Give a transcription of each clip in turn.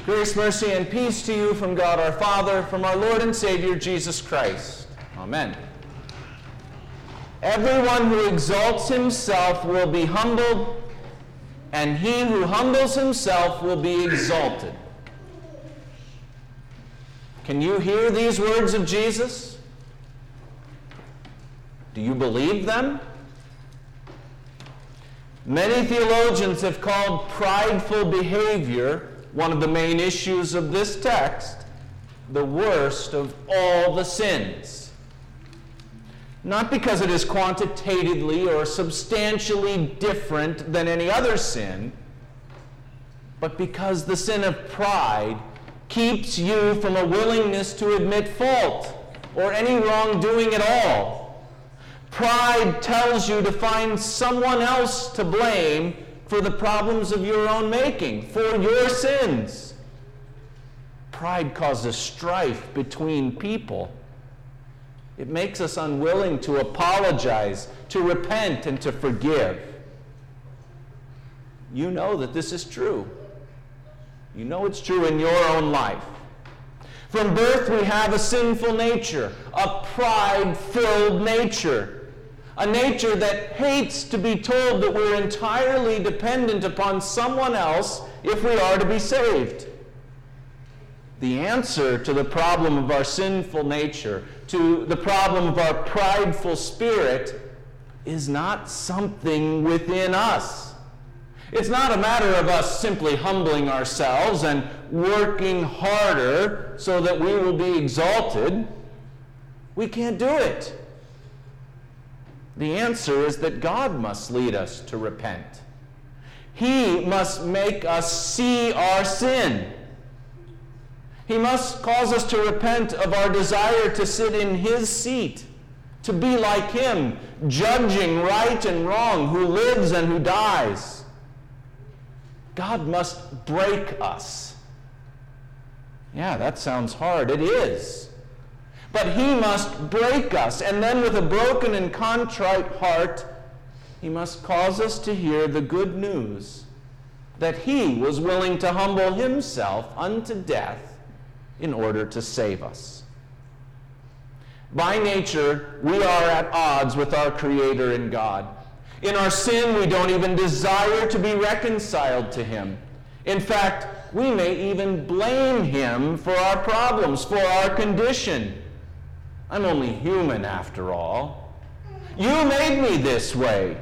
Grace, mercy, and peace to you from God our Father, from our Lord and Savior Jesus Christ. Amen. Everyone who exalts himself will be humbled, and he who humbles himself will be exalted. Can you hear these words of Jesus? Do you believe them? Many theologians have called prideful behavior, one of the main issues of this text, the worst of all the sins. Not because it is quantitatively or substantially different than any other sin, but because the sin of pride keeps you from a willingness to admit fault or any wrongdoing at all. Pride tells you to find someone else to blame for the problems of your own making, for your sins. Pride causes strife between people. It makes us unwilling to apologize, to repent, and to forgive. You know that this is true. You know it's true in your own life. From birth we have a sinful nature, a pride-filled nature. A nature that hates to be told that we're entirely dependent upon someone else if we are to be saved. The answer to the problem of our sinful nature, to the problem of our prideful spirit, is not something within us. It's not a matter of us simply humbling ourselves and working harder so that we will be exalted. We can't do it. The answer is that God must lead us to repent. He must make us see our sin. He must cause us to repent of our desire to sit in His seat, to be like Him, judging right and wrong, who lives and who dies. God must break us. Yeah, that sounds hard. It is. But He must break us, and then with a broken and contrite heart, He must cause us to hear the good news that He was willing to humble Himself unto death in order to save us. By nature, we are at odds with our Creator and God. In our sin, we don't even desire to be reconciled to Him. In fact, we may even blame Him for our problems, for our condition. I'm only human after all. You made me this way.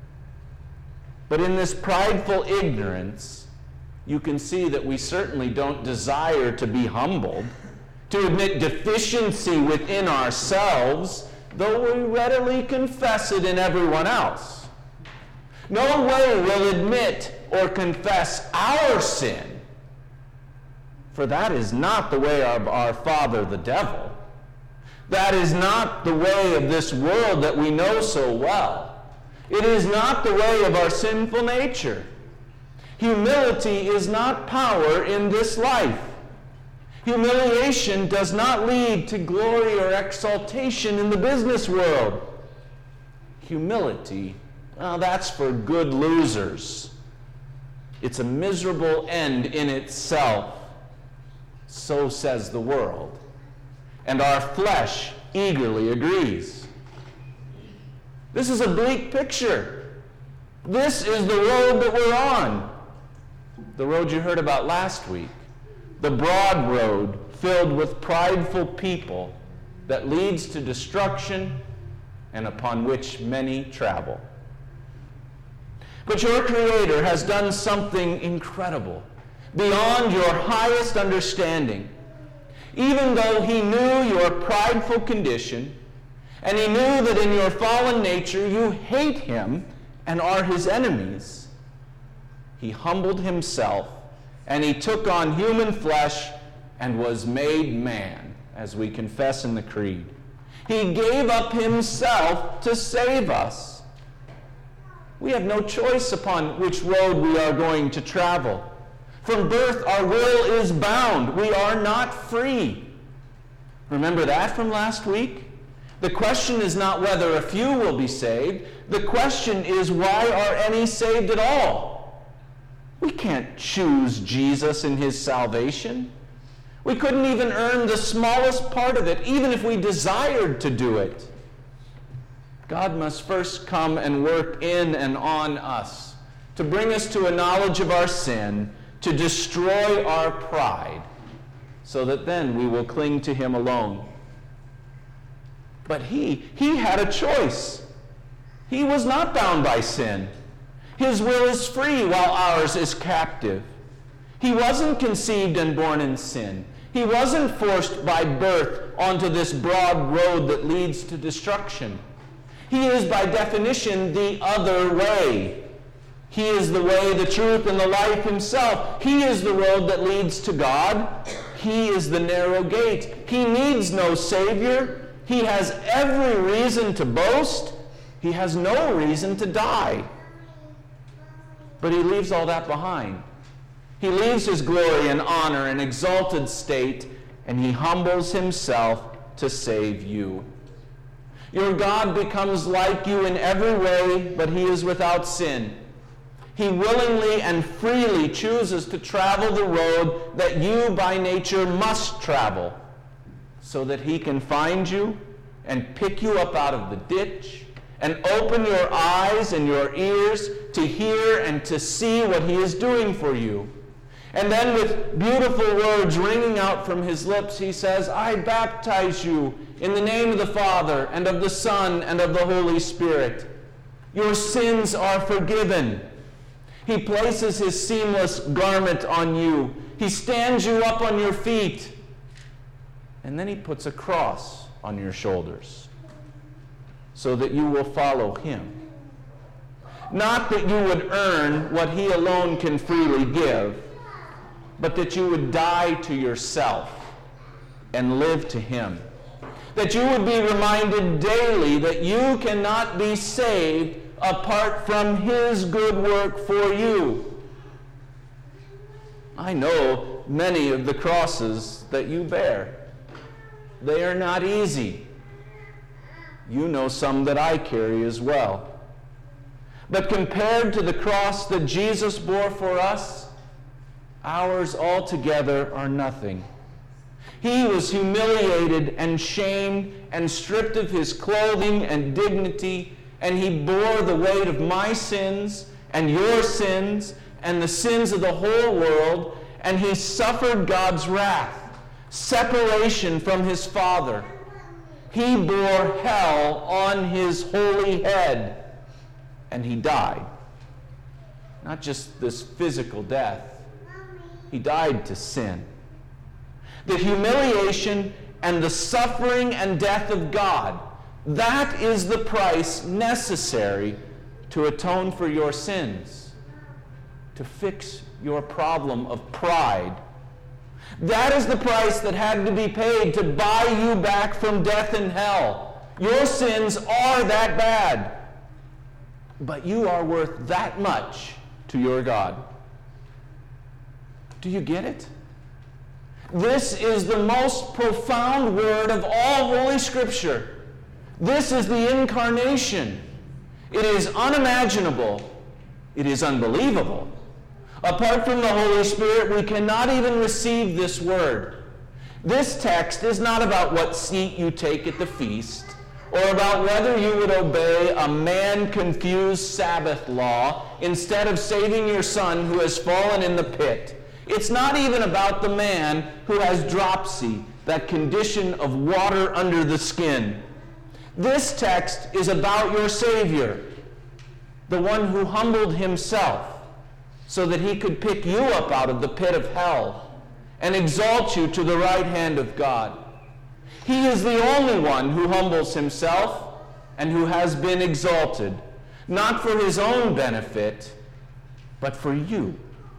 But in this prideful ignorance, you can see that we certainly don't desire to be humbled, to admit deficiency within ourselves, though we readily confess it in everyone else. No way will admit or confess our sin, for that is not the way of our father the devil. That is not the way of this world that we know so well. It is not the way of our sinful nature. Humility is not power in this life. Humiliation does not lead to glory or exaltation in the business world. Humility, well, that's for good losers. It's a miserable end in itself. So says the world. And our flesh eagerly agrees. This is a bleak picture. This is the road that we're on. The road you heard about last week. The broad road filled with prideful people that leads to destruction and upon which many travel. But your Creator has done something incredible, beyond your highest understanding. Even though He knew your prideful condition, and He knew that in your fallen nature you hate Him and are His enemies, He humbled Himself, and He took on human flesh and was made man, as we confess in the Creed. He gave up Himself to save us. We have no choice upon which road we are going to travel. From birth, our will is bound. We are not free. Remember that from last week? The question is not whether a few will be saved. The question is, why are any saved at all? We can't choose Jesus in his salvation. We couldn't even earn the smallest part of it, even if we desired to do it. God must first come and work in and on us to bring us to a knowledge of our sin, to destroy our pride, so that then we will cling to him alone. But he had a choice. He was not bound by sin. His will is free while ours is captive. He wasn't conceived and born in sin. He wasn't forced by birth onto this broad road that leads to destruction. He is by definition the other way. He is the way, the truth, and the life himself. He is the road that leads to God. He is the narrow gate. He needs no Savior. He has every reason to boast. He has no reason to die. But he leaves all that behind. He leaves his glory and honor and exalted state, and he humbles himself to save you. Your God becomes like you in every way, but he is without sin. He willingly and freely chooses to travel the road that you by nature must travel, so that he can find you and pick you up out of the ditch and open your eyes and your ears to hear and to see what he is doing for you. And then with beautiful words ringing out from his lips, he says, I baptize you in the name of the Father and of the Son and of the Holy Spirit. Your sins are forgiven. He places his seamless garment on you. He stands you up on your feet. And then he puts a cross on your shoulders so that you will follow him. Not that you would earn what he alone can freely give, but that you would die to yourself and live to him. That you would be reminded daily that you cannot be saved apart from his good work for you. I know many of the crosses that you bear. They are not easy. You know some that I carry as well. But compared to the cross that Jesus bore for us, ours altogether are nothing. He was humiliated and shamed and stripped of his clothing and dignity, and he bore the weight of my sins and your sins and the sins of the whole world, and he suffered God's wrath, separation from his Father. He bore hell on his holy head, and he died. Not just this physical death. He died to sin. The humiliation and the suffering and death of God, that is the price necessary to atone for your sins, to fix your problem of pride. That is the price that had to be paid to buy you back from death and hell. Your sins are that bad, but you are worth that much to your God. Do you get it? This is the most profound word of all Holy Scripture. This is the incarnation. It is unimaginable. It is unbelievable. Apart from the Holy Spirit, we cannot even receive this word. This text is not about what seat you take at the feast, or about whether you would obey a man-confused Sabbath law instead of saving your son who has fallen in the pit. It's not even about the man who has dropsy, that condition of water under the skin. This text is about your Savior, the one who humbled himself so that he could pick you up out of the pit of hell and exalt you to the right hand of God. He is the only one who humbles himself and who has been exalted, not for his own benefit, but for you.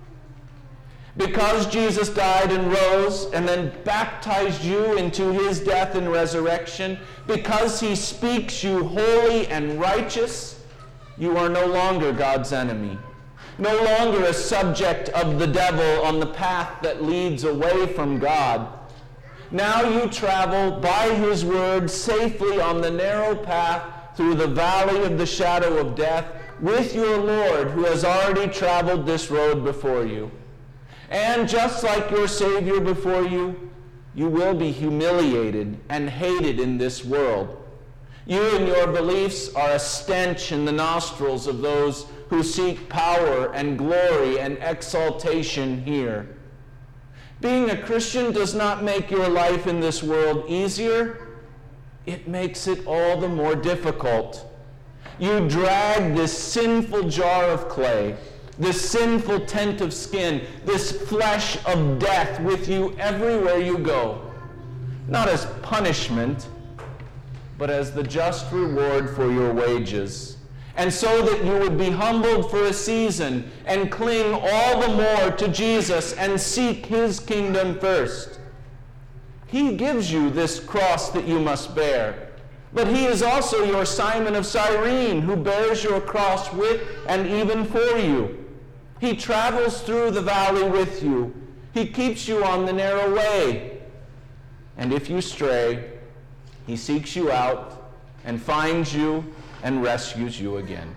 Because Jesus died and rose and then baptized you into his death and resurrection, because he speaks you holy and righteous, you are no longer God's enemy, no longer a subject of the devil on the path that leads away from God. Now you travel by his word safely on the narrow path through the valley of the shadow of death, with your Lord who has already traveled this road before you. And just like your Savior before you, you will be humiliated and hated in this world. You and your beliefs are a stench in the nostrils of those who seek power and glory and exaltation here. Being a Christian does not make your life in this world easier. It makes it all the more difficult. You drag this sinful jar of clay, this sinful tent of skin, this flesh of death with you everywhere you go, not as punishment, but as the just reward for your wages, and so that you would be humbled for a season and cling all the more to Jesus and seek his kingdom first. He gives you this cross that you must bear, but he is also your Simon of Cyrene, who bears your cross with and even for you. He travels through the valley with you. He keeps you on the narrow way. And if you stray, he seeks you out and finds you and rescues you again.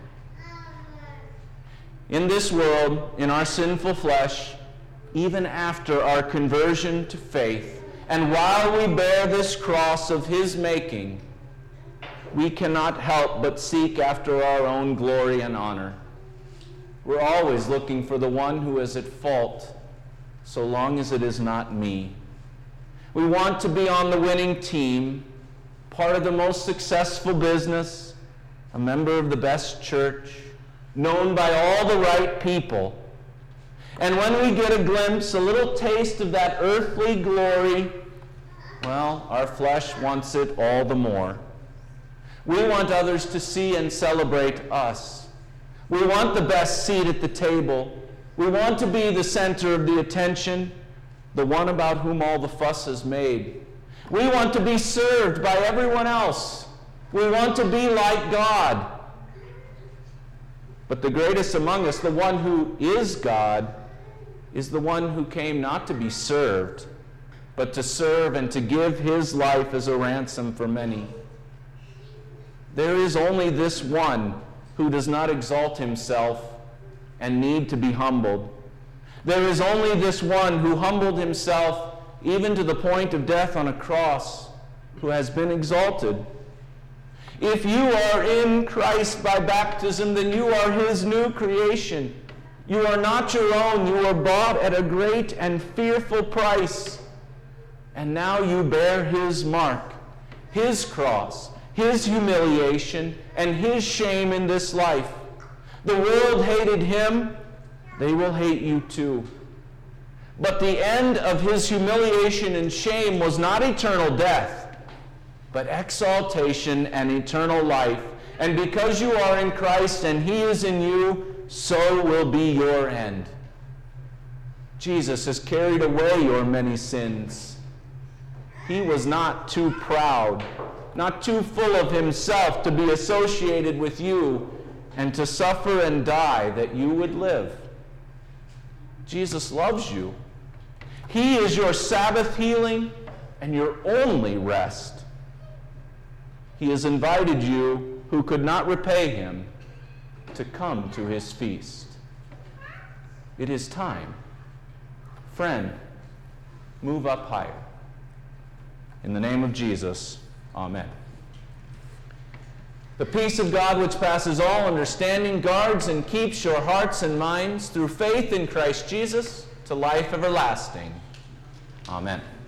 In this world, in our sinful flesh, even after our conversion to faith, and while we bear this cross of his making, we cannot help but seek after our own glory and honor. We're always looking for the one who is at fault, so long as it is not me. We want to be on the winning team, part of the most successful business, a member of the best church, known by all the right people. And when we get a glimpse, a little taste of that earthly glory, well, our flesh wants it all the more. We want others to see and celebrate us. We want the best seat at the table. We want to be the center of the attention, the one about whom all the fuss is made. We want to be served by everyone else. We want to be like God. But the greatest among us, the one who is God, is the one who came not to be served, but to serve and to give his life as a ransom for many. There is only this one who does not exalt himself and need to be humbled. There is only this one who humbled himself even to the point of death on a cross, who has been exalted. If you are in Christ by baptism, then you are his new creation. You are not your own. You are bought at a great and fearful price. And now you bear his mark, his cross, his humiliation, and his shame in this life. The world hated him. They will hate you too. But the end of his humiliation and shame was not eternal death, but exaltation and eternal life. And because you are in Christ and he is in you, so will be your end. Jesus has carried away your many sins. He was not too proud, not too full of himself to be associated with you and to suffer and die that you would live. Jesus loves you. He is your Sabbath healing and your only rest. He has invited you, who could not repay him, to come to his feast. It is time. Friend, move up higher. In the name of Jesus, amen. The peace of God, which passes all understanding, guards and keeps your hearts and minds through faith in Christ Jesus to life everlasting. Amen.